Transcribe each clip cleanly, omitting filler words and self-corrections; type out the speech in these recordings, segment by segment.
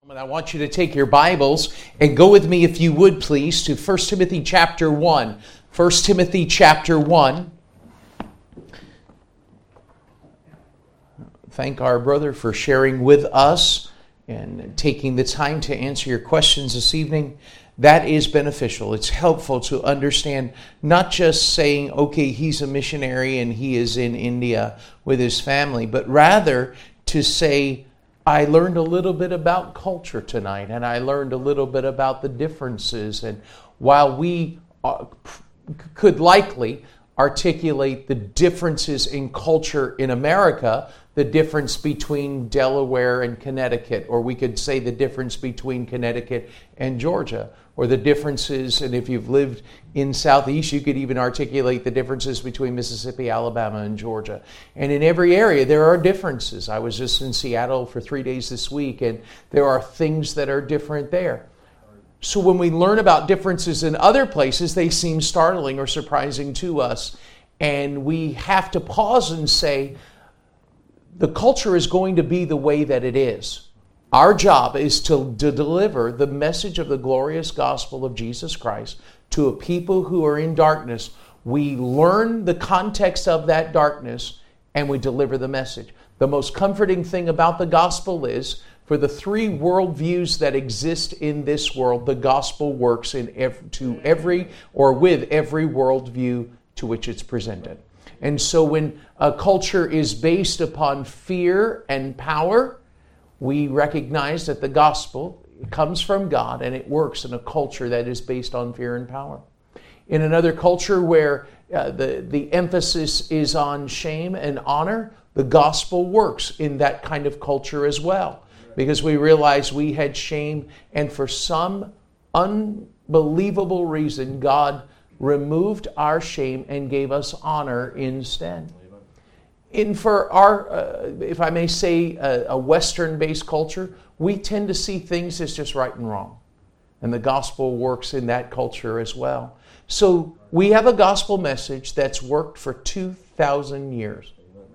I want you to take your Bibles and go with me, if you would please, to 1 Timothy chapter 1. 1 Timothy chapter 1. Thank our brother for sharing with us and taking the time to answer your questions this evening. That is beneficial. It's helpful to understand, not just saying, okay, he's a missionary and he is in India with his family, but rather to say, I learned a little bit about culture tonight, and I learned a little bit about the differences. And while we could likely articulate the differences in culture in America, the difference between Delaware and Connecticut, or we could say the difference between Connecticut and Georgia, or the differences, and if you've lived in Southeast, you could even articulate the differences between Mississippi, Alabama, and Georgia. And in every area, there are differences. I was just in Seattle for 3 days this week, and there are things that are different there. So when we learn about differences in other places, they seem startling or surprising to us. And we have to pause and say, the culture is going to be the way that it is. Our job is to deliver the message of the glorious gospel of Jesus Christ to a people who are in darkness. We learn the context of that darkness and we deliver the message. The most comforting thing about the gospel is, for the three worldviews that exist in this world, the gospel works with every worldview to which it's presented. And so when a culture is based upon fear and power, we recognize that the gospel comes from God and it works in a culture that is based on fear and power. In another culture where the emphasis is on shame and honor, the gospel works in that kind of culture as well. Because we realize we had shame, and for some unbelievable reason, God removed our shame and gave us honor instead. And for our, if I may say, a Western-based culture, we tend to see things as just right and wrong. And the gospel works in that culture as well. So we have a gospel message that's worked for 2,000 years.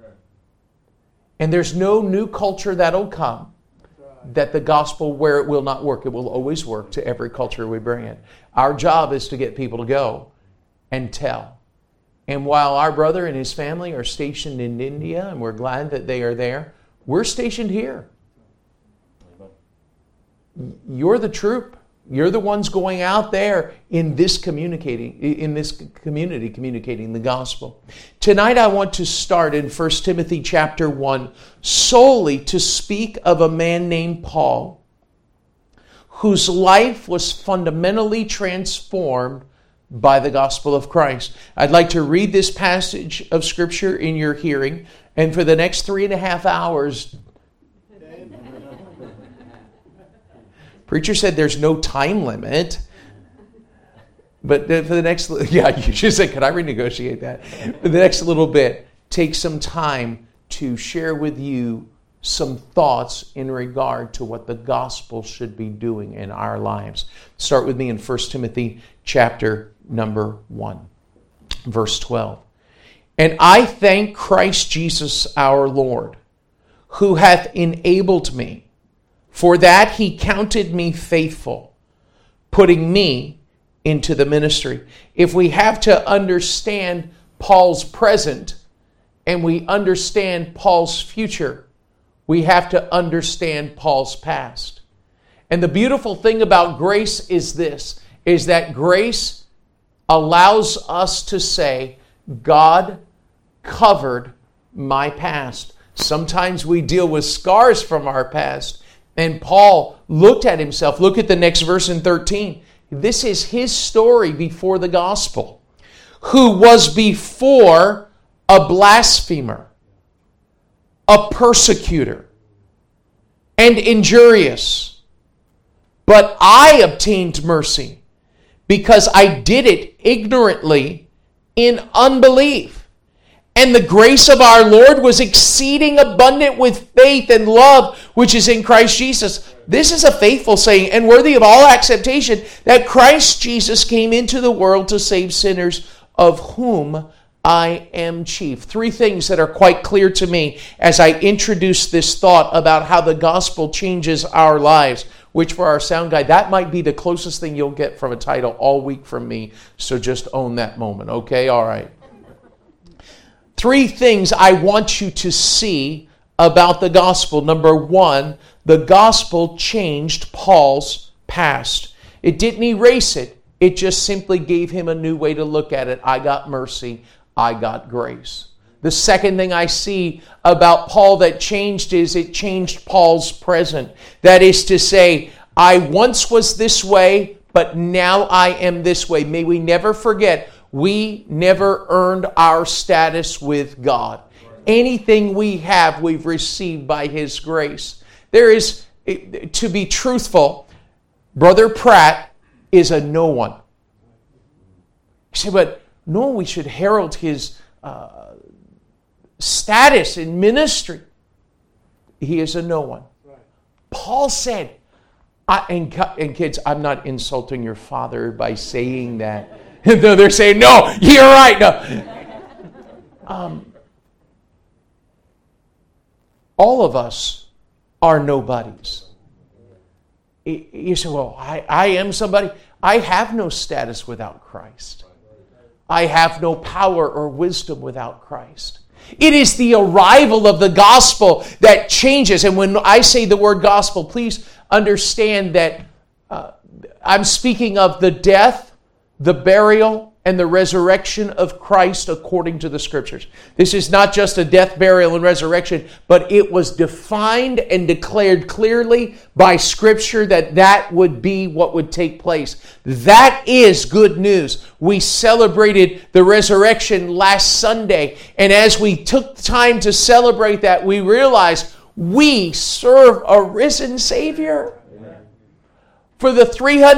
And there's no new culture that'll come that the gospel, where it will not work, it will always work to every culture we bring in. Our job is to get people to go and tell. And while our brother and his family are stationed in India, and we're glad that they are there, we're stationed here. You're the troop. You're the ones going out there in this community, communicating the gospel. Tonight I want to start in 1 Timothy chapter 1 solely to speak of a man named Paul, whose life was fundamentally transformed by the gospel of Christ. I'd like to read this passage of Scripture in your hearing, and for the next 3.5 hours, preacher said there's no time limit, but for the next, you should say, could I renegotiate that? For the next little bit, take some time to share with you some thoughts in regard to what the gospel should be doing in our lives. Start with me in 1 Timothy chapter number 1, verse 12. And I thank Christ Jesus our Lord, who hath enabled me, for that he counted me faithful, putting me into the ministry. If we have to understand Paul's present and we understand Paul's future, we have to understand Paul's past. And the beautiful thing about grace is this, is that grace allows us to say, God covered my past. Sometimes we deal with scars from our past. And Paul looked at himself. Look at the next verse in 13. This is his story before the gospel. Who was before a blasphemer, a persecutor, and injurious. But I obtained mercy because I did it ignorantly in unbelief. And the grace of our Lord was exceeding abundant with faith and love, which is in Christ Jesus. This is a faithful saying and worthy of all acceptation, that Christ Jesus came into the world to save sinners, of whom I am chief. 3 things that are quite clear to me as I introduce this thought about how the gospel changes our lives. which for our sound guy, that might be the closest thing you'll get from a title all week from me. So just own that moment, okay? All right. 3 things I want you to see about the gospel. Number 1, the gospel changed Paul's past. It didn't erase it. It just simply gave him a new way to look at it. I got mercy. I got grace. The second thing I see about Paul that changed is it changed Paul's present. That is to say, I once was this way, but now I am this way. May we never forget, we never earned our status with God. Anything we have, we've received by His grace. There is, to be truthful, Brother Pratt is a no one. You say, but no, we should herald his status in ministry. He is a no one. Right. Paul said, and kids, I'm not insulting your father by saying that. No, they're saying, no, you're right. No. All of us are nobodies. You say, well, I am somebody. I have no status without Christ. I have no power or wisdom without Christ. It is the arrival of the gospel that changes. And when I say the word gospel, please understand that I'm speaking of the death, the burial, and the resurrection of Christ according to the Scriptures. This is not just a death, burial, and resurrection, but it was defined and declared clearly by Scripture that would be what would take place. That is good news. We celebrated the resurrection last Sunday, and as we took time to celebrate that, we realized we serve a risen Savior. Amen. For the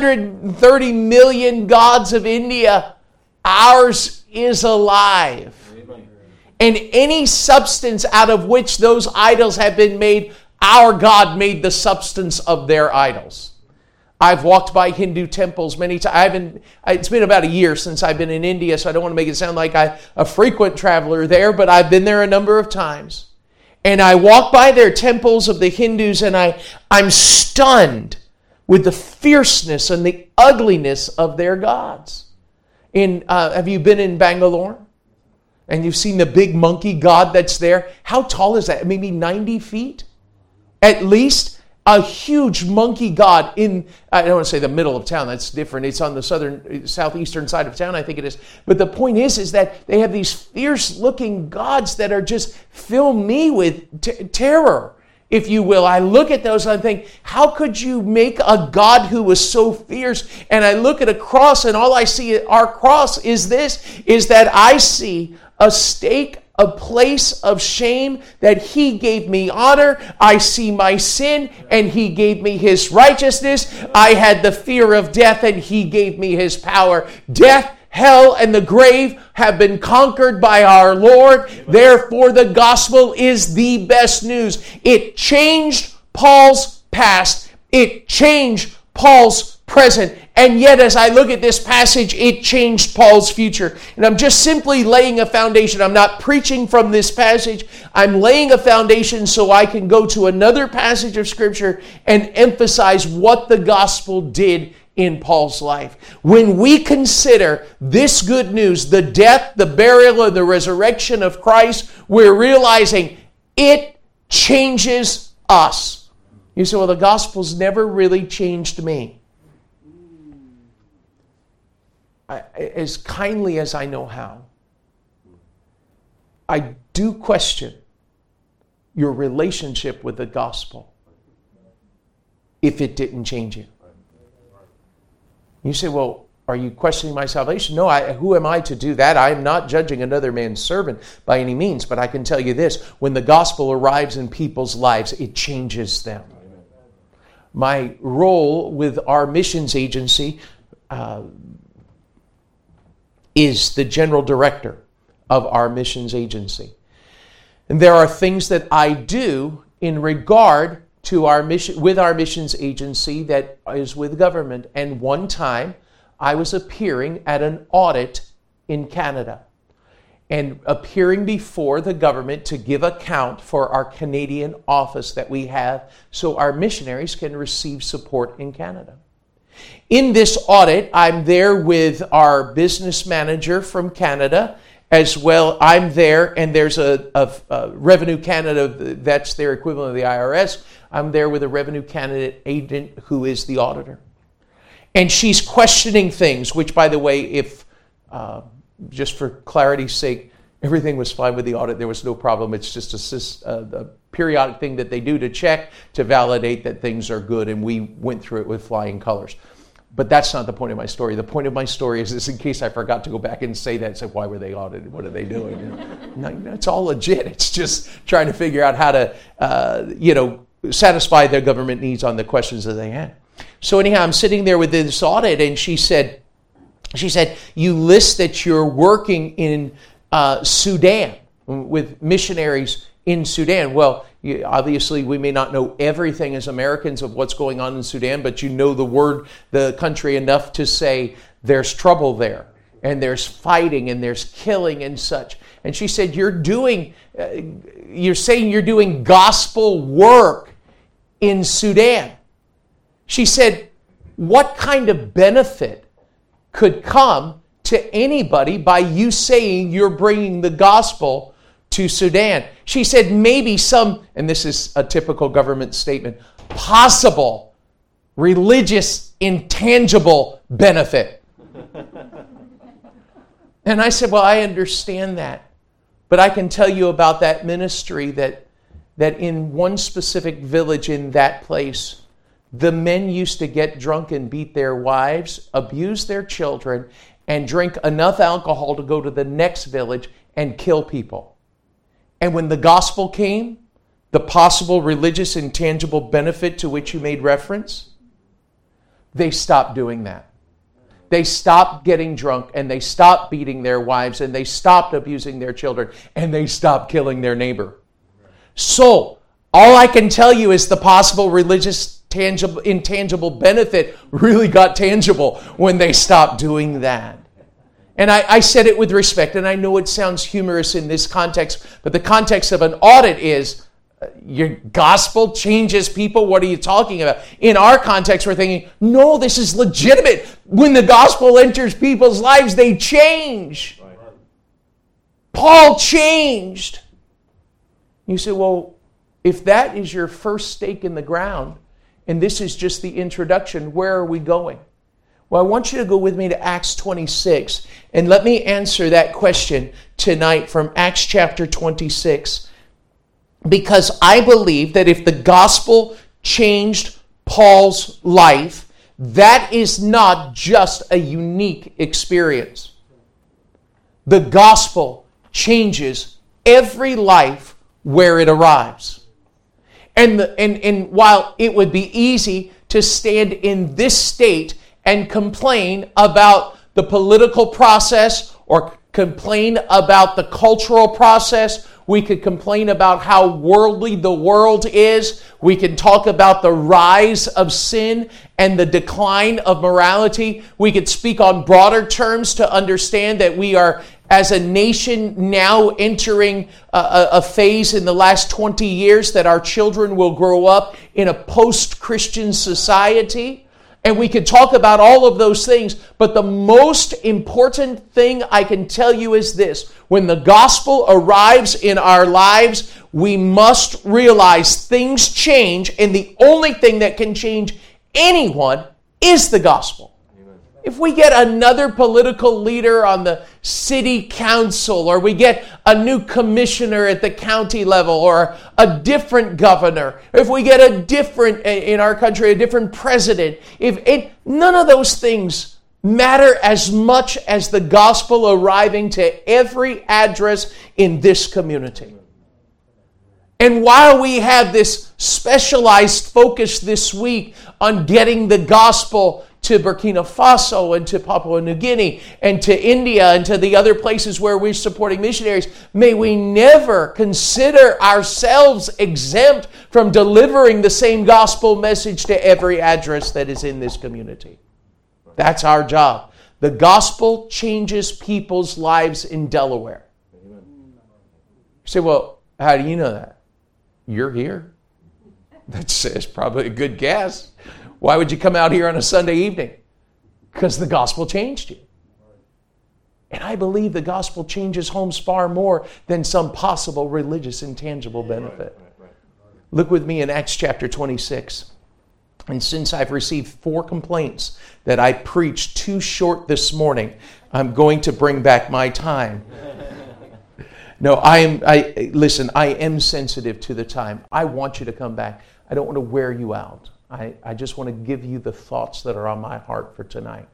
330 million gods of India, ours is alive. Amen. And any substance out of which those idols have been made, our God made the substance of their idols. I've walked by Hindu temples many times. It's been about a year since I've been in India, so I don't want to make it sound like I'm a frequent traveler there, but I've been there a number of times. And I walk by their temples of the Hindus, and I'm stunned with the fierceness and the ugliness of their gods. Have you been in Bangalore? And you've seen the big monkey god that's there? How tall is that? Maybe 90 feet? At least a huge monkey god in, I don't want to say the middle of town, that's different. It's on the southeastern side of town, I think it is. But the point is that they have these fierce-looking gods that are just fill me with terror, if you will. I look at those and I think, how could you make a God who was so fierce? And I look at a cross, and all I see at our cross is that I see a stake, a place of shame, that He gave me honor. I see my sin, and He gave me His righteousness. I had the fear of death, and He gave me His power. Death, hell, and the grave have been conquered by our Lord. Therefore, the gospel is the best news. It changed Paul's past. It changed Paul's present. And yet, as I look at this passage, it changed Paul's future. And I'm just simply laying a foundation. I'm not preaching from this passage. I'm laying a foundation so I can go to another passage of Scripture and emphasize what the gospel did in Paul's life. When we consider this good news, the death, the burial, and the resurrection of Christ, we're realizing it changes us. You say, well, the gospel's never really changed me. As kindly as I know how, I do question your relationship with the gospel if it didn't change you. You say, well, are you questioning my salvation? No, who am I to do that? I am not judging another man's servant by any means, but I can tell you this, when the gospel arrives in people's lives, it changes them. My role with our missions agency is the general director of our missions agency. And there are things that I do in regard to our mission, with our missions agency that is with government. And one time I was appearing at an audit in Canada. and appearing before the government to give account for our Canadian office that we have so our missionaries can receive support in Canada. In this audit, I'm there with our business manager from Canada as well. I'm there, and there's a Revenue Canada, that's their equivalent of the IRS. I'm there with a Revenue Canada agent who is the auditor. And she's questioning things, which, by the way, if just for clarity's sake, everything was fine with the audit. There was no problem. It's just a periodic thing that they do to check, to validate that things are good, and we went through it with flying colors. But that's not the point of my story. The point of my story is this, in case I forgot to go back and say that, say, why were they audited? What are they doing? No, it's all legit. It's just trying to figure out how to, satisfy their government needs on the questions that they had. So anyhow, I'm sitting there with this audit, and she said, you list that you're working in Sudan with missionaries in Sudan. Well, obviously we may not know everything as Americans of what's going on in Sudan, but you know the country enough to say there's trouble there, and there's fighting, and there's killing and such. And she said, you're saying you're doing gospel work in Sudan. She said, what kind of benefit could come to anybody by you saying you're bringing the gospel to Sudan? She said maybe some, and this is a typical government statement, possible religious intangible benefit. And I said, well, I understand that, but I can tell you about that ministry that in one specific village in that place, the men used to get drunk and beat their wives, abuse their children, and drink enough alcohol to go to the next village and kill people. And when the gospel came, the possible religious intangible benefit to which you made reference, they stopped doing that. They stopped getting drunk, and they stopped beating their wives, and they stopped abusing their children, and they stopped killing their neighbor. So, all I can tell you is the possible religious intangible benefit really got tangible when they stopped doing that. And I said it with respect, and I know it sounds humorous in this context, but the context of an audit is, your gospel changes people? What are you talking about? In our context, we're thinking, no, this is legitimate. When the gospel enters people's lives, they change. Right. Paul changed. You say, well, if that is your first stake in the ground, and this is just the introduction, where are we going? Well, I want you to go with me to Acts 26, and let me answer that question tonight from Acts chapter 26, because I believe that if the gospel changed Paul's life, that is not just a unique experience. The gospel changes every life where it arrives. And while it would be easy to stand in this state and complain about the political process or complain about the cultural process, we could complain about how worldly the world is. We can talk about the rise of sin and the decline of morality. We could speak on broader terms to understand that we are, as a nation, now entering a phase in the last 20 years that our children will grow up in a post-Christian society. And we could talk about all of those things, but the most important thing I can tell you is this. When the gospel arrives in our lives, we must realize things change, and the only thing that can change anyone is the gospel. If we get another political leader on the city council, or we get a new commissioner at the county level, or a different governor, if we get a different, in our country, a different president, none of those things matter as much as the gospel arriving to every address in this community. And while we have this specialized focus this week on getting the gospel to Burkina Faso and to Papua New Guinea and to India and to the other places where we're supporting missionaries, may we never consider ourselves exempt from delivering the same gospel message to every address that is in this community. That's our job. The gospel changes people's lives in Delaware. say, well, how do you know that? You're here. That's probably a good guess. Why would you come out here on a Sunday evening? Because the gospel changed you. And I believe the gospel changes homes far more than some possible religious intangible benefit. Look with me in Acts chapter 26. And since I've received 4 complaints that I preached too short this morning, I'm going to bring back my time. No, I am sensitive to the time. I want you to come back. I don't want to wear you out. I just want to give you the thoughts that are on my heart for tonight.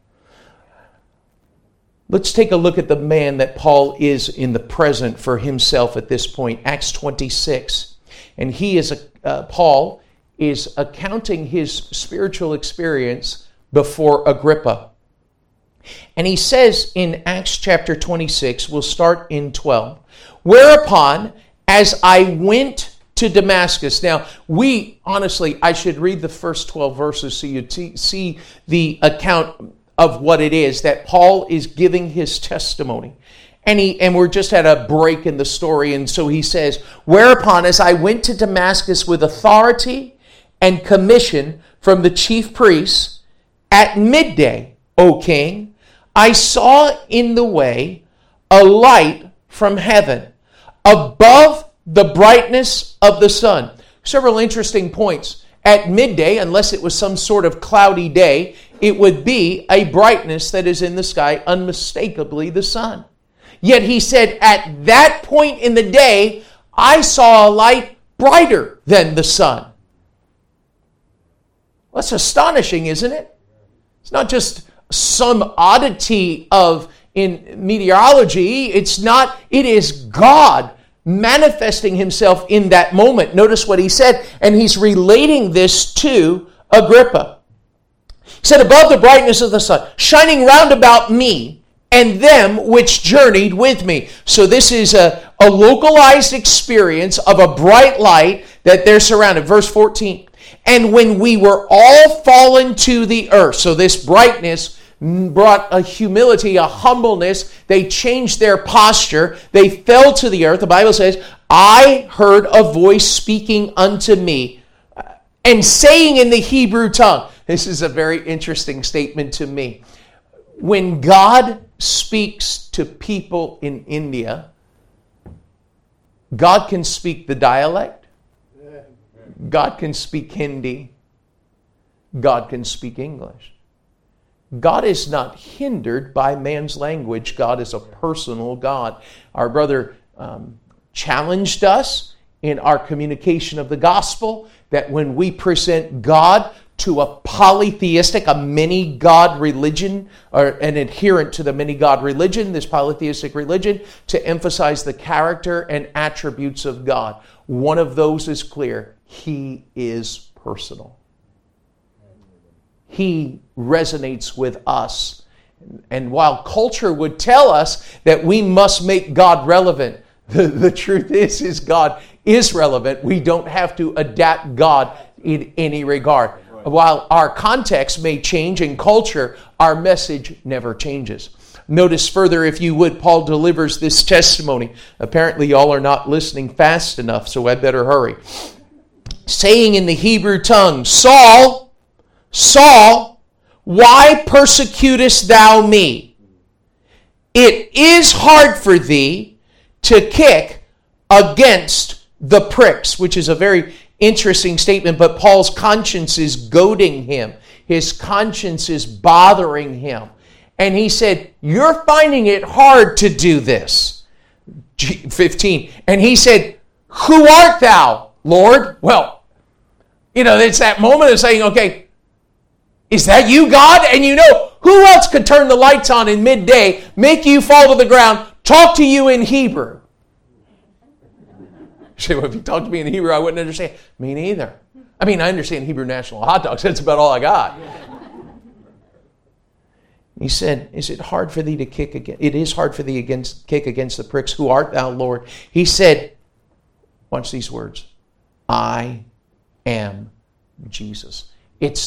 Let's take a look at the man that Paul is in the present for himself at this point. Acts 26. And Paul is accounting his spiritual experience before Agrippa. And he says in Acts chapter 26, we'll start in 12, whereupon, as I went to Damascus. Now, I should read the first 12 verses so you see the account of what it is that Paul is giving his testimony. And we're just at a break in the story. And so he says, whereupon, as I went to Damascus with authority and commission from the chief priests, at midday, O king, I saw in the way a light from heaven, above the brightness of the sun. Several interesting points. At midday, unless it was some sort of cloudy day, it would be a brightness that is in the sky, unmistakably the sun. Yet he said, at that point in the day, I saw a light brighter than the sun. Well, that's astonishing, isn't it? It's not just some oddity in meteorology. It is God manifesting himself in that moment. Notice what he said, and he's relating this to Agrippa. He said, above the brightness of the sun, shining round about me and them which journeyed with me. So this is a localized experience of a bright light that they're surrounded. Verse 14. And when we were all fallen to the earth, so this brightness brought a humility, a humbleness. They changed their posture. They fell to the earth. The Bible says, I heard a voice speaking unto me and saying in the Hebrew tongue. This is a very interesting statement to me. When God speaks to people in India, God can speak the dialect. God can speak Hindi. God can speak English. God is not hindered by man's language. God is a personal God. Our brother challenged us in our communication of the gospel that when we present God to a polytheistic, a many-God religion, or an adherent to the many-God religion, this polytheistic religion, to emphasize the character and attributes of God. One of those is clear. He is personal. He resonates with us. And while culture would tell us that we must make God relevant, the truth is God is relevant. We don't have to adapt God in any regard. Right. While our context may change in culture, our message never changes. Notice further, if you would, Paul delivers this testimony. Apparently, y'all are not listening fast enough, so I better hurry. Saying in the Hebrew tongue, Saul, Saul, why persecutest thou me? It is hard for thee to kick against the pricks, which is a very interesting statement, but Paul's conscience is goading him. His conscience is bothering him. And he said, you're finding it hard to do this. 15. And he said, who art thou, Lord? Well, it's that moment of saying, okay, is that you, God? And who else could turn the lights on in midday, make you fall to the ground, talk to you in Hebrew? You say, well, if you talked to me in Hebrew, I wouldn't understand. Me neither. I understand Hebrew National hot dogs. That's about all I got. He said, is it hard for thee to kick against? It is hard for thee kick against the pricks. Who art thou, Lord? He said, watch these words. I am Jesus. It's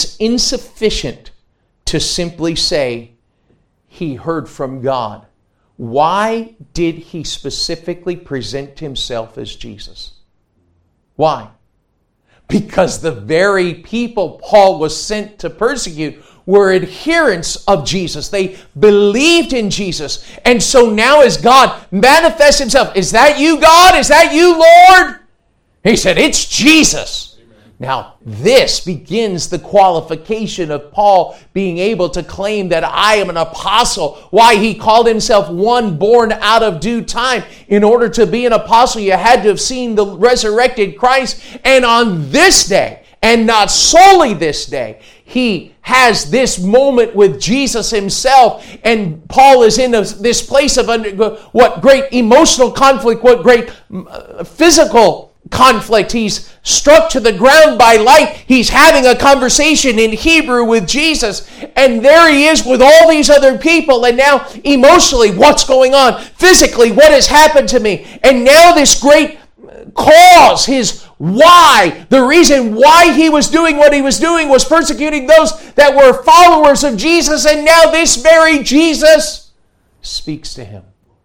insufficient to simply say he heard from God Why did he specifically present himself as Jesus? Why? Because the very people Paul was sent to persecute were adherents of Jesus. They believed in Jesus. And so now as God manifests himself, is that you, God? Is that you, Lord? He said, it's Jesus. Now, this begins the qualification of Paul being able to claim that I am an apostle. Why? He called himself one born out of due time. In order to be an apostle, you had to have seen the resurrected Christ. And on this day, and not solely this day, he has this moment with Jesus himself. And Paul is in this place of what great emotional conflict, what great physical conflict. He's struck to the ground by light. He's having a conversation in Hebrew with Jesus. And there he is with all these other people. And now emotionally, what's going on? Physically, what has happened to me? And now this great cause, his why, the reason why he was doing what he was doing was persecuting those that were followers of Jesus. And now this very Jesus speaks to him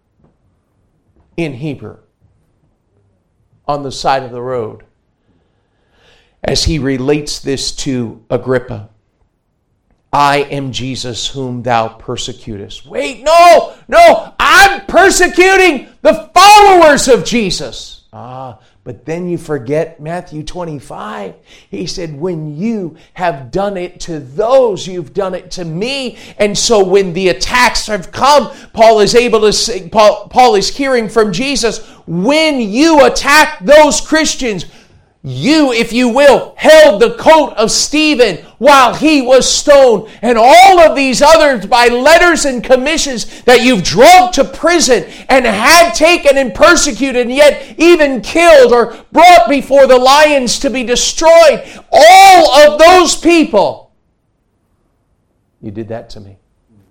in Hebrew on the side of the road as he relates this to Agrippa. I am Jesus whom thou persecutest. Wait, no, I'm persecuting the followers of Jesus. But then you forget Matthew 25. He said, when you have done it to those, you've done it to me. And so when the attacks have come, Paul is able to say, Paul is hearing from Jesus, when you attack those Christians, you, if you will, held the coat of Stephen while he was stoned, and all of these others by letters and commissions that you've dragged to prison and had taken and persecuted and yet even killed or brought before the lions to be destroyed. All of those people, you did that to me.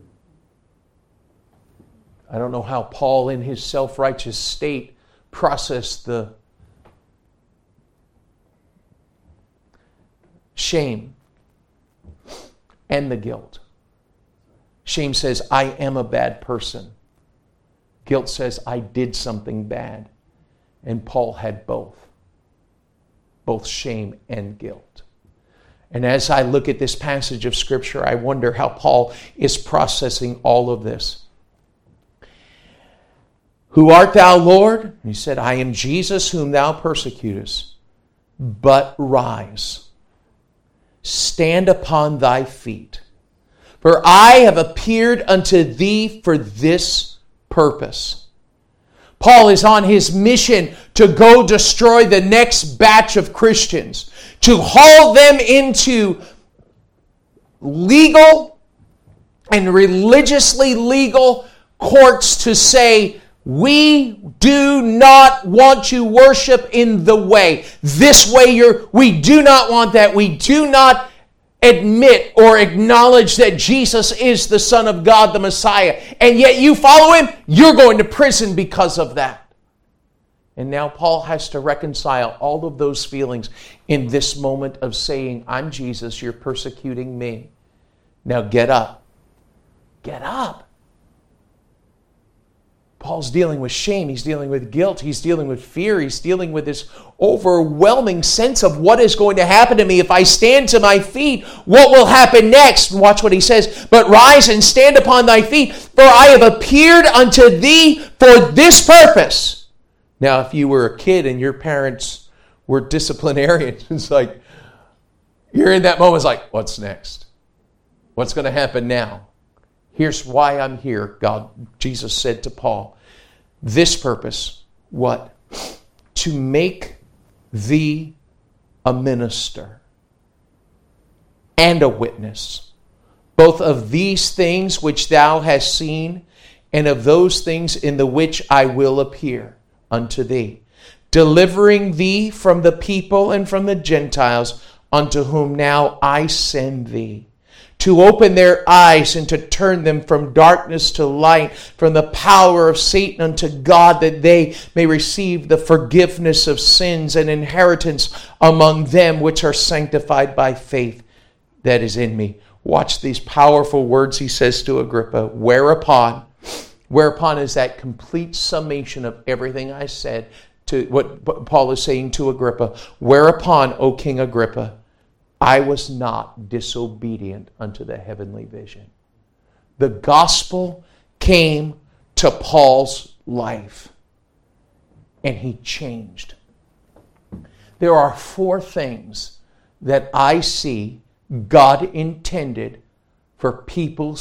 I don't know how Paul in his self-righteous state processed the shame and the guilt. Shame says, I am a bad person. Guilt says, I did something bad. And Paul had both shame and guilt. And as I look at this passage of Scripture, I wonder how Paul is processing all of this. Who art thou, Lord? He said, I am Jesus whom thou persecutest. But rise. Stand upon thy feet. For I have appeared unto thee for this purpose. Paul is on his mission to go destroy the next batch of Christians, to haul them into legal and religiously legal courts to say, we do not want to worship in the way. This way we do not want that. We do not admit or acknowledge that Jesus is the Son of God, the Messiah. And yet you follow him, you're going to prison because of that. And now Paul has to reconcile all of those feelings in this moment of saying, I'm Jesus, you're persecuting me. Now get up. Get up. Paul's dealing with shame, he's dealing with guilt, he's dealing with fear, he's dealing with this overwhelming sense of what is going to happen to me if I stand to my feet. What will happen next? And watch what he says. But rise and stand upon thy feet, for I have appeared unto thee for this purpose. Now, if you were a kid and your parents were disciplinarians, it's like, you're in that moment, it's like, what's next? What's going to happen now? Here's why I'm here, Jesus said to Paul. This purpose, what? To make thee a minister and a witness, both of these things which thou hast seen, and of those things in the which I will appear unto thee, delivering thee from the people and from the Gentiles, unto whom now I send thee, to open their eyes and to turn them from darkness to light, from the power of Satan unto God, that they may receive the forgiveness of sins and inheritance among them which are sanctified by faith that is in me. Watch these powerful words he says to Agrippa. Whereupon, Whereupon is that complete summation of everything I said to what Paul is saying to Agrippa. Whereupon, O King Agrippa, I was not disobedient unto the heavenly vision. The gospel came to Paul's life, and he changed. There are 4 things that I see God intended for people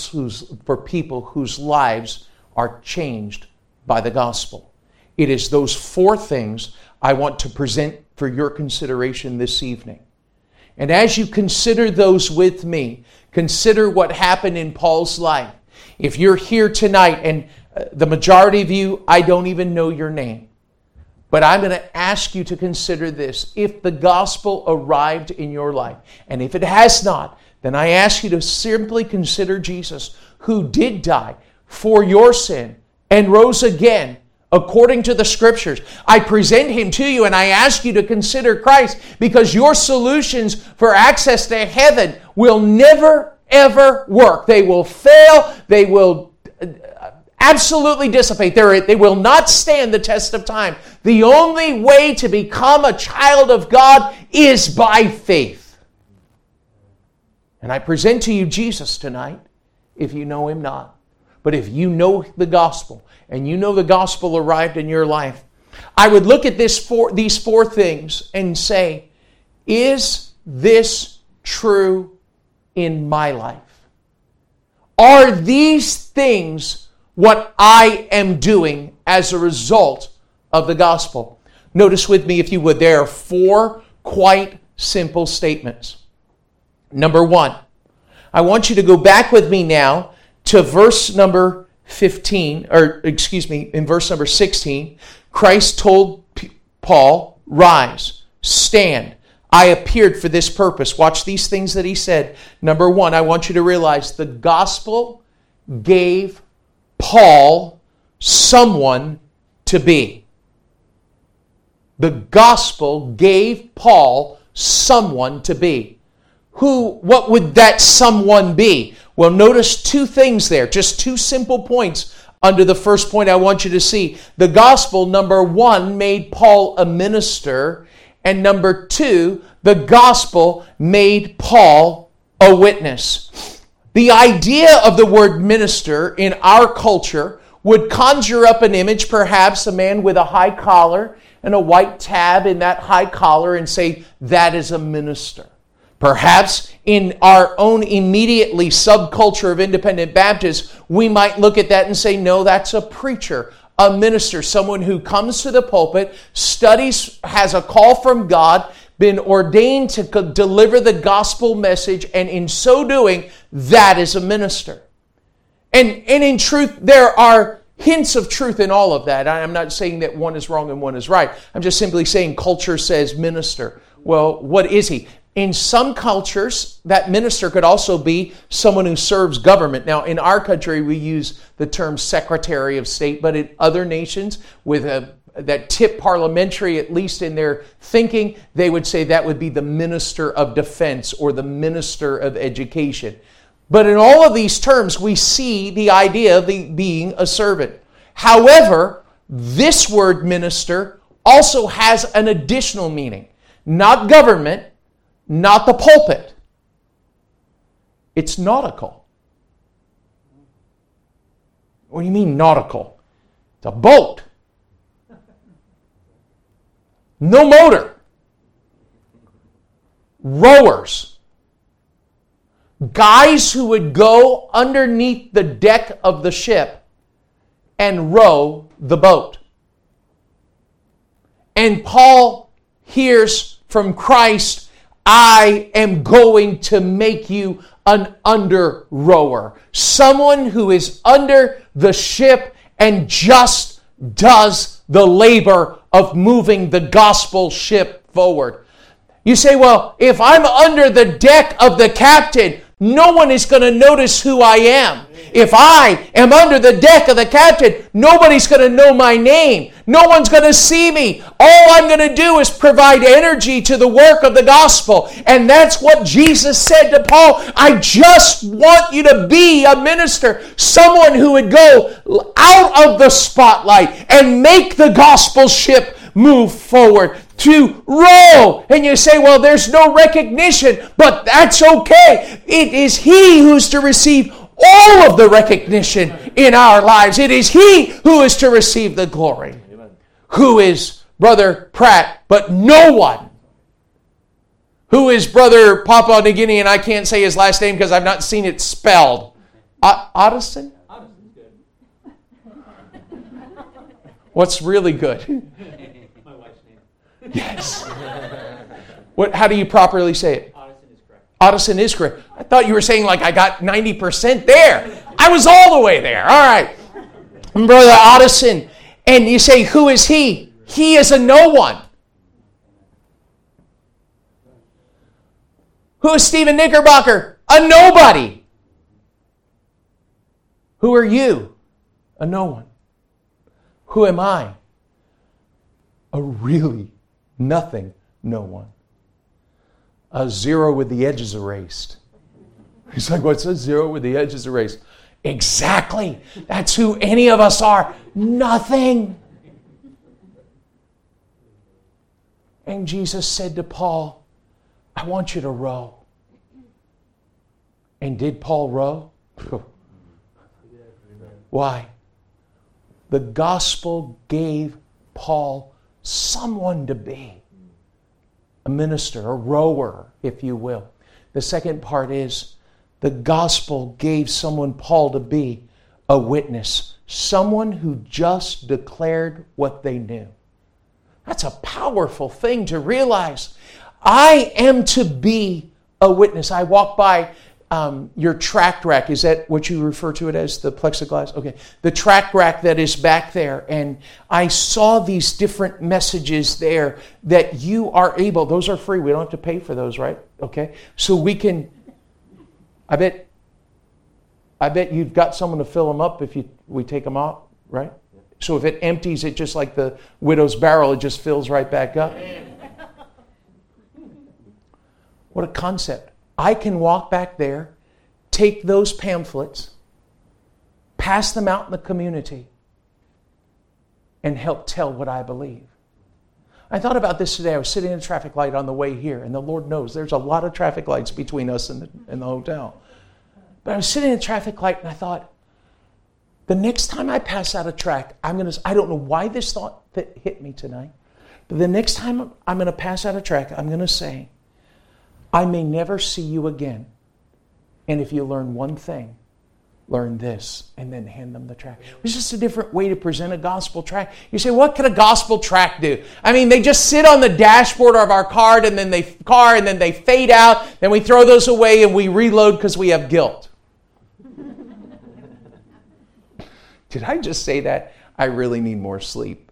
whose lives are changed by the gospel. It is those 4 things I want to present for your consideration this evening. And as you consider those with me, consider what happened in Paul's life. If you're here tonight, and the majority of you, I don't even know your name, but I'm going to ask you to consider this. If the gospel arrived in your life, and if it has not, then I ask you to simply consider Jesus, who did die for your sin and rose again according to the Scriptures. I present him to you, and I ask you to consider Christ, because your solutions for access to heaven will never, ever work. They will fail. They will absolutely dissipate. They will not stand the test of time. The only way to become a child of God is by faith. And I present to you Jesus tonight, if you know him not. But if you know the gospel, and you know the gospel arrived in your life, I would look at these 4 things and say, is this true in my life? Are these things what I am doing as a result of the gospel? Notice with me, if you would, there are 4 quite simple statements. Number 1, I want you to go back with me now to verse number 15, in verse number 16. Christ told Paul, rise, stand. I appeared for this purpose. Watch these things that he said. Number 1, I want you to realize the gospel gave Paul someone to be. The gospel gave Paul someone to be. What would that someone be? Well, notice 2 things there, just 2 simple points under the first point I want you to see. The gospel, number 1, made Paul a minister, and number 2, the gospel made Paul a witness. The idea of the word minister in our culture would conjure up an image, perhaps a man with a high collar and a white tab in that high collar, and say, that is a minister. Perhaps in our own immediately subculture of independent Baptists, we might look at that and say, no, that's a preacher, a minister, someone who comes to the pulpit, studies, has a call from God, been ordained to deliver the gospel message, and in so doing, that is a minister. And in truth, there are hints of truth in all of that. I'm not saying that one is wrong and one is right. I'm just simply saying culture says minister. Well, what is he? In some cultures, that minister could also be someone who serves government. Now, in our country, we use the term Secretary of State, but in other nations, with that tip parliamentary, at least in their thinking, they would say that would be the Minister of Defense or the Minister of Education. But in all of these terms, we see the idea of being a servant. However, this word minister also has an additional meaning. Not government, not the pulpit. It's nautical. What do you mean nautical? It's a boat. No motor. Rowers. Guys who would go underneath the deck of the ship and row the boat. And Paul hears from Christ, I am going to make you an under rower. Someone who is under the ship and just does the labor of moving the gospel ship forward. You say, well, if I'm under the deck of the captain, no one is going to notice who I am. If I am under the deck of the captain, nobody's going to know my name. No one's going to see me. All I'm going to do is provide energy to the work of the gospel. And that's what Jesus said to Paul. I just want you to be a minister, someone who would go out of the spotlight and make the gospel ship move forward, to row. And you say, well, there's no recognition, but that's okay. It is He who's to receive all of the recognition in our lives. It is He who is to receive the glory. Amen. Who is Brother Pratt, but no one. Who is Brother Papua New Guinea, and I can't say his last name because I've not seen it spelled. Otteson? Ottison's good. What's really good? Yes. How do you properly say it? Otteson is correct. Otteson is correct. I thought you were saying like I got 90% there. I was all the way there. All right. Brother Otteson. And you say, who is he? He is a no one. Who is Stephen Knickerbocker? A nobody. Who are you? A no one. Who am I? A really nothing, no one. A zero with the edges erased. He's like, what's a zero with the edges erased? Exactly. That's who any of us are. Nothing. And Jesus said to Paul, I want you to row. And did Paul row? Why? The gospel gave Paul someone to be. A minister, a rower, if you will. The second part is the gospel gave someone Paul to be a witness. Someone who just declared what they knew. That's a powerful thing to realize. I am to be a witness. I walk by your tract rack. Is that what you refer to it as, the plexiglass? Okay. The tract rack that is back there. And I saw these different messages there that you are able, those are free. We don't have to pay for those, right? Okay. So we can, I bet you've got someone to fill them up if we take them out, right? So if it empties, it just like the widow's barrel, it just fills right back up. What a concept. I can walk back there, take those pamphlets, pass them out in the community, and help tell what I believe. I thought about this today. I was sitting in a traffic light on the way here, and the Lord knows there's a lot of traffic lights between us and the hotel. But I was sitting in a traffic light, and I thought, the next time I pass out a tract, I don't know why this thought that hit me tonight, but the next time I'm going to pass out a tract, I'm going to say, I may never see you again. And if you learn one thing, learn this, and then hand them the tract. It's just a different way to present a gospel tract. You say, what can a gospel tract do? I mean, they just sit on the dashboard of our car, and then they fade out, then we throw those away and we reload because we have guilt. Did I just say that? I really need more sleep.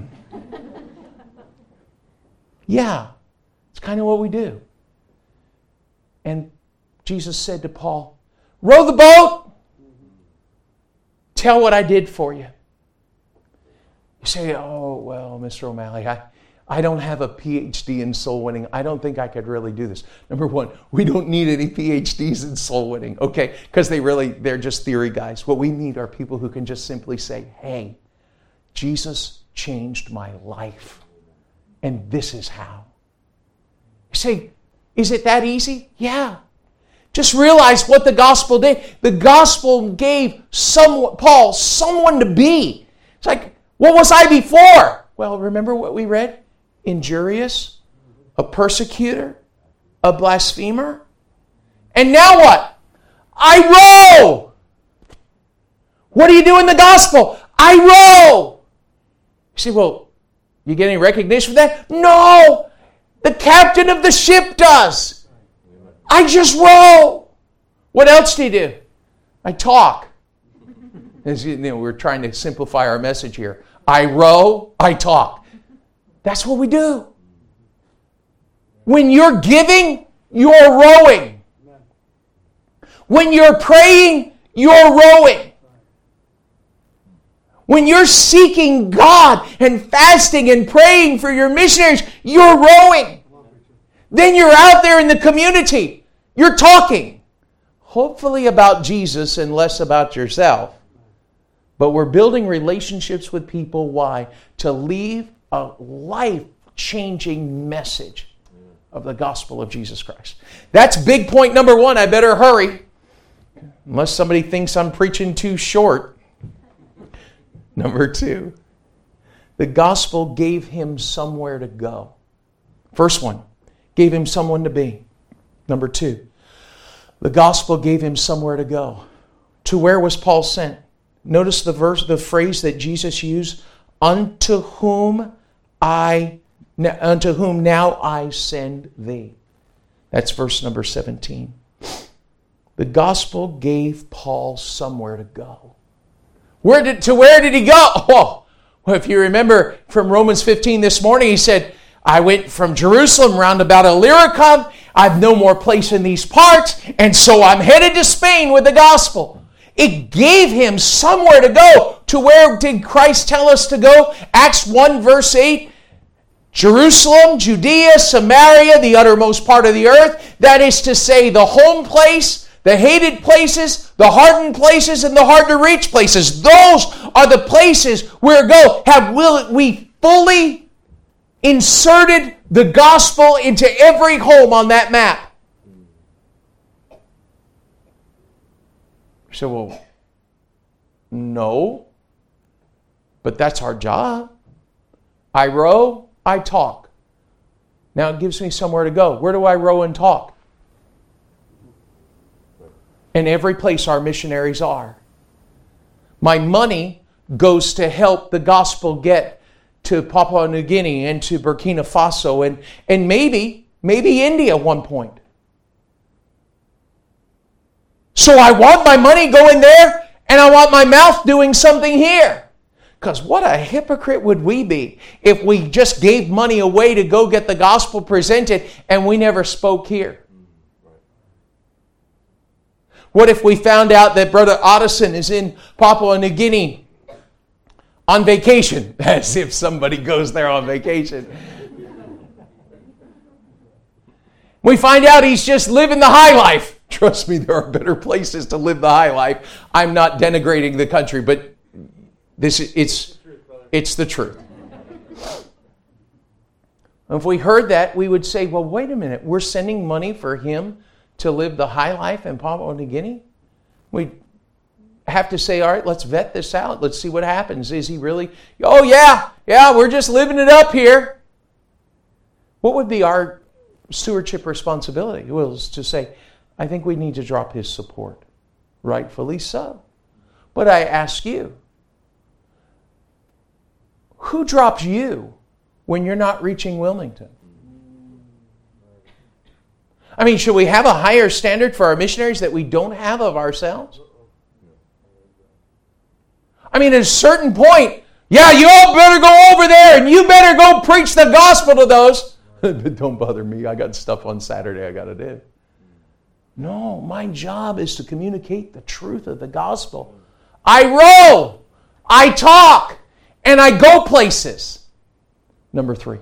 Yeah, it's kind of what we do. And Jesus said to Paul, row the boat. Tell what I did for you. You say, oh, well, Mr. O'Malley, I don't have a PhD in soul winning. I don't think I could really do this. Number one, we don't need any PhDs in soul winning, okay? Because they're just theory guys. What we need are people who can just simply say, hey, Jesus changed my life. And this is how. You say, is it that easy? Yeah. Just realize what the gospel did. The gospel gave Paul someone to be. It's like, what was I before? Well, remember what we read? Injurious, a persecutor, a blasphemer. And now what? I row. What do you do in the gospel? I row. You say, well, you get any recognition for that? No. The captain of the ship does. I just row. What else do you do? I talk. As you know, we're trying to simplify our message here. I row, I talk. That's what we do. When you're giving, you're rowing. When you're praying, you're rowing. When you're seeking God and fasting and praying for your missionaries, you're rowing. Then you're out there in the community. You're talking. Hopefully about Jesus and less about yourself. But we're building relationships with people. Why? To leave a life-changing message of the gospel of Jesus Christ. That's big point number one. I better hurry. Unless somebody thinks I'm preaching too short. Number two, the gospel gave him somewhere to go. First one, gave him someone to be. Number two, the gospel gave him somewhere to go. To where was Paul sent? Notice the phrase that Jesus used, unto whom now I send thee. That's verse number 17. The gospel gave Paul somewhere to go. Where did he go? Oh, well, if you remember from Romans 15 this morning, he said, I went from Jerusalem round about Illyricum. I've no more place in these parts, and so I'm headed to Spain with the gospel. It gave him somewhere to go. To where did Christ tell us to go? Acts 1 verse 8. Jerusalem, Judea, Samaria, the uttermost part of the earth. That is to say, the home place, the hated places, the hardened places, and the hard to reach places. Those are the places where go. Have we fully inserted the gospel into every home on that map? So, well, no. But that's our job. I row, I talk. Now it gives me somewhere to go. Where do I row and talk? In every place our missionaries are. My money goes to help the gospel get to Papua New Guinea and to Burkina Faso and maybe India at one point. So I want my money going there and I want my mouth doing something here. Because what a hypocrite would we be if we just gave money away to go get the gospel presented and we never spoke here? What if we found out that Brother Otteson is in Papua New Guinea on vacation? As if somebody goes there on vacation. We find out he's just living the high life. Trust me, there are better places to live the high life. I'm not denigrating the country, but it's the truth. If we heard that, we would say, well, wait a minute. We're sending money for him to live the high life in Papua New Guinea? We have to say, all right, let's vet this out. Let's see what happens. Is he really? Oh, yeah, we're just living it up here. What would be our stewardship responsibility? Well, is to say, I think we need to drop his support. Rightfully so. But I ask you, who drops you when you're not reaching Wilmington? I mean, should we have a higher standard for our missionaries that we don't have of ourselves? I mean, at a certain point, yeah, you all better go over there and you better go preach the gospel to those. But don't bother me. I got stuff on Saturday I got to do. No, my job is to communicate the truth of the gospel. I row, I talk, and I go places. Number 3.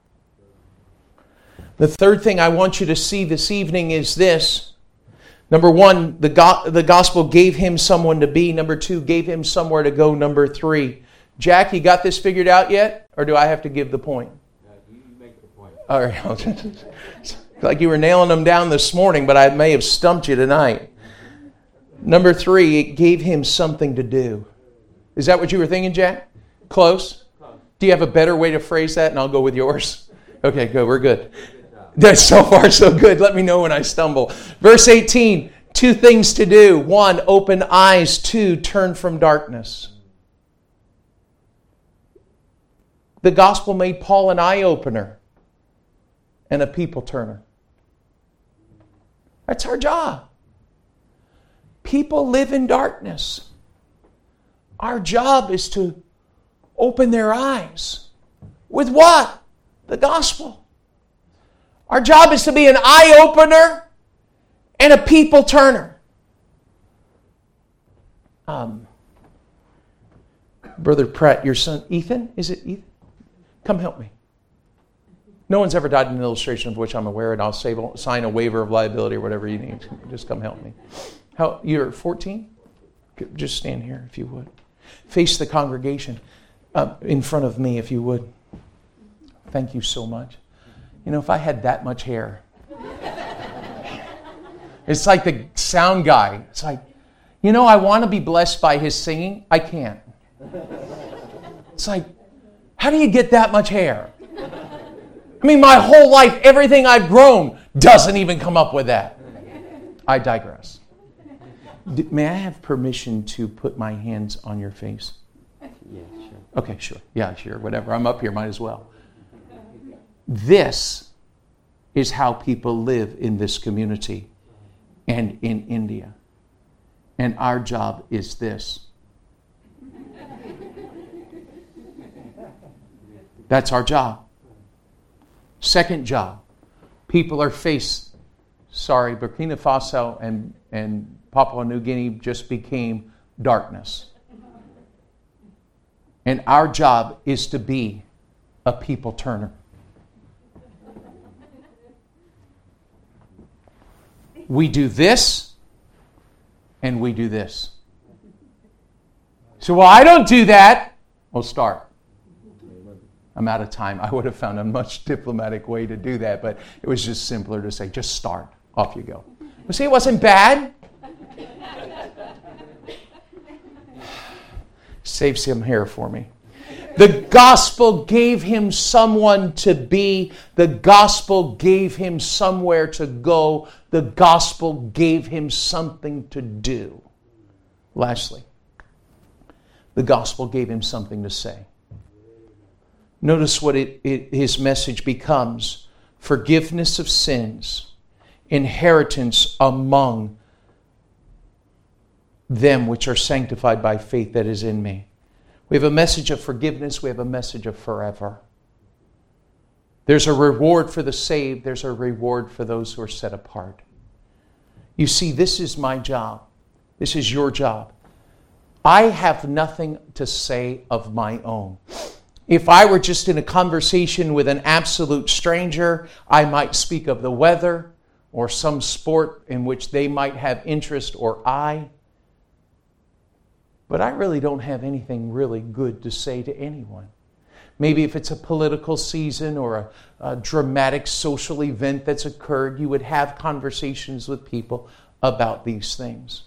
The third thing I want you to see this evening is this. Number 1, the gospel gave him someone to be. Number 2, gave him somewhere to go. Number 3. Jack, you got this figured out yet? Or do I have to give the point? You make the point. All right. Like you were nailing them down this morning, but I may have stumped you tonight. Number 3, it gave him something to do. Is that what you were thinking, Jack? Close? Do you have a better way to phrase that? And I'll go with yours. Okay, good. We're good. That's so far so good. Let me know when I stumble. Verse 18, 2 things to do. 1, open eyes. 2, turn from darkness. The gospel made Paul an eye-opener and a people-turner. That's our job. People live in darkness. Our job is to open their eyes. With what? The gospel. Our job is to be an eye-opener and a people-turner. Brother Pratt, your son, Ethan? Is it Ethan? Come help me. No one's ever died in an illustration of which I'm aware, and I'll sign a waiver of liability or whatever you need. Just come help me. You're 14? Just stand here if you would. Face the congregation in front of me if you would. Thank you so much. You know, if I had that much hair, it's like the sound guy. It's like, you know, I want to be blessed by his singing. I can't. It's like, how do you get that much hair? I mean, my whole life, everything I've grown doesn't even come up with that. I digress. May I have permission to put my hands on your face? Yeah, sure. Okay, sure. Yeah, sure. Whatever. I'm up here. Might as well. This is how people live in this community and in India. And our job is this. That's our job. Second job. People are Burkina Faso and Papua New Guinea just became darkness. And our job is to be a people turner. We do this, and we do this. So, well, I don't do that. Well, start. I'm out of time. I would have found a much diplomatic way to do that, but it was just simpler to say, just start. Off you go. Well, see, it wasn't bad. Save some hair for me. The gospel gave him someone to be. The gospel gave him somewhere to go. The gospel gave him something to do. Lastly, the gospel gave him something to say. Notice what his message becomes. Forgiveness of sins, inheritance among them which are sanctified by faith that is in me. We have a message of forgiveness. We have a message of forever. There's a reward for the saved. There's a reward for those who are set apart. You see, this is my job. This is your job. I have nothing to say of my own. If I were just in a conversation with an absolute stranger, I might speak of the weather or some sport in which they might have interest or I. But I really don't have anything really good to say to anyone. Maybe if it's a political season or a dramatic social event that's occurred, you would have conversations with people about these things.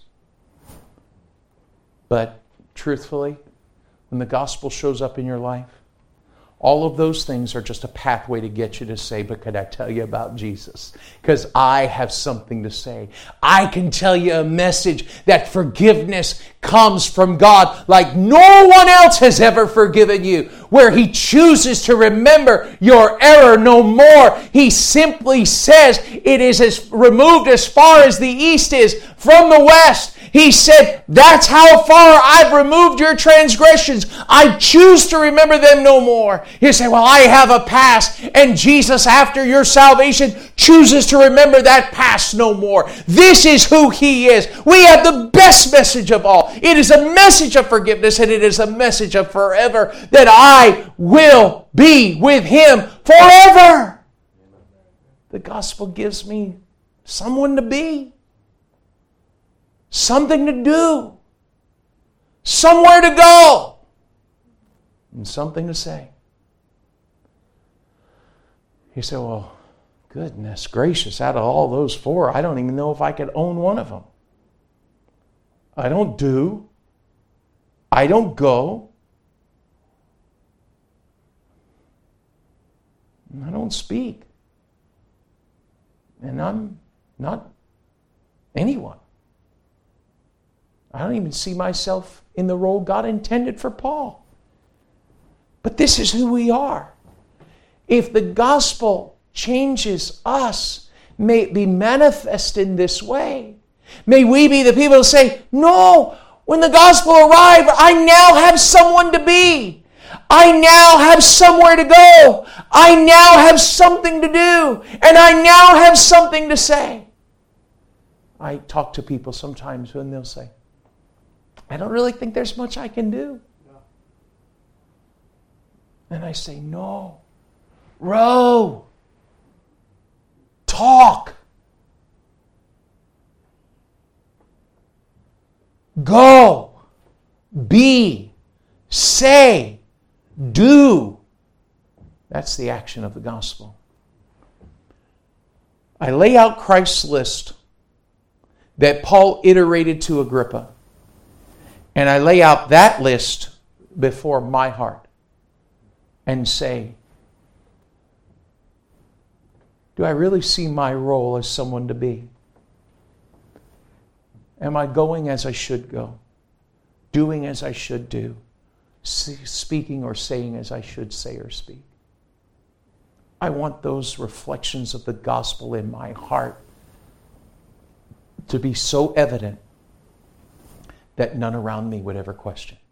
But truthfully, when the gospel shows up in your life, all of those things are just a pathway to get you to say, but could I tell you about Jesus? Because I have something to say. I can tell you a message that forgiveness comes from God like no one else has ever forgiven you, where He chooses to remember your error no more. He simply says it is removed as far as the east is from the west. He said, that's how far I've removed your transgressions. I choose to remember them no more. You say, well, I have a past. And Jesus, after your salvation, chooses to remember that past no more. This is who He is. We have the best message of all. It is a message of forgiveness, and it is a message of forever, that I will be with Him forever. The gospel gives me someone to be. Something to do, somewhere to go, and something to say. You say, well, goodness gracious, out of all those four, I don't even know if I could own one of them. I don't do. I don't go. I don't speak. And I'm not anyone. I don't even see myself in the role God intended for Paul. But this is who we are. If the gospel changes us, may it be manifest in this way. May we be the people who say, no, when the gospel arrived, I now have someone to be. I now have somewhere to go. I now have something to do. And I now have something to say. I talk to people sometimes when they'll say, I don't really think there's much I can do. No. And I say, no. Row. Talk. Go. Be. Say. Do. That's the action of the gospel. I lay out Christ's list that Paul iterated to Agrippa. And I lay out that list before my heart and say, do I really see my role as someone to be? Am I going as I should go? Doing as I should do? Speaking or saying as I should say or speak? I want those reflections of the gospel in my heart to be so evident that none around me would ever question.